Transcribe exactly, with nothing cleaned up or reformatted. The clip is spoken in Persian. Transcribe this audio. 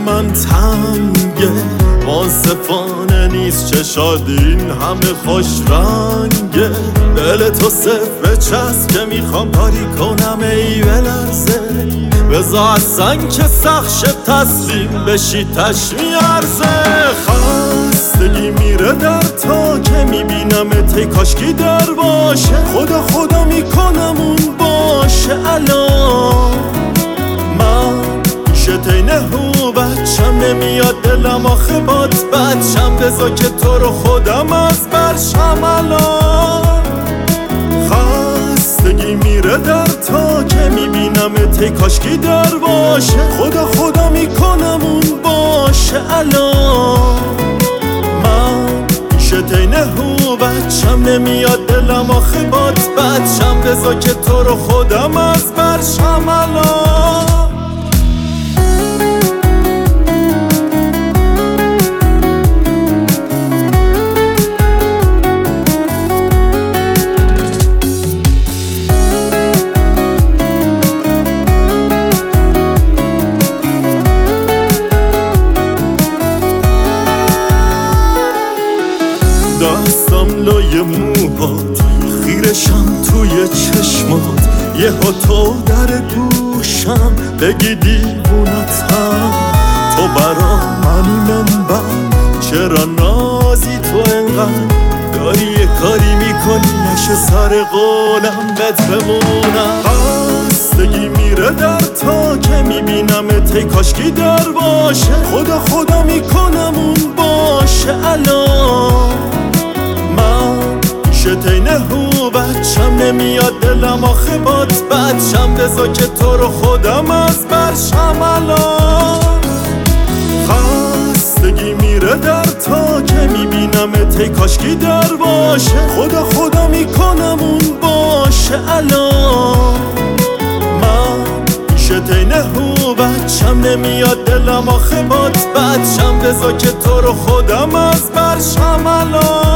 من تنگه، منصفانه نیست چشاد این همه خوش رنگه. دل تو صفر چسب که میخوام کاری کنم ای بلرزه، بزا اصلا که سخت شد تسلیم بشی تش میارزه. خستگی میره در تا که میبینم تی کاشکی در باشه، خدا خدا میکنم اون باشه الان. من شتینه هو بچم نمیاد دلم آخه بات بچم، بزا که تو رو خودم از برشم الان. خستگی میره در تا که میبینم تی کاشکی در باشه، خدا خدا میکنم اون باشه الان. من شتینه هو بچم نمیاد دلم آخه بات بچم، بزا که تو رو خودم از برشم الان. دستم لای موهات، خیرشم توی چشمات، یه ها تو در گوشم بگی دیوونتم. تو برا منی منبع، چرا نازی تو انقدر؟ داری یه کاری میکنی نشه سر قولم بهت بمونم. خستگی میره در تا که میبینم تی کاشکی در باشه، خدا خدا میکنم اون باشه الان. من شتینه هو بچم نمیاد دلم آخه بات بچم، بزا که تو رو خودم از برشم الان. خستگی میره در تا که میبینم تی کاشکی در باشه، خدا خدا میکنم اون باشه الان. من شتینه هو بچم نمیاد دلم آخه بات بچم، بزا که تو رو خودم از برشم الان.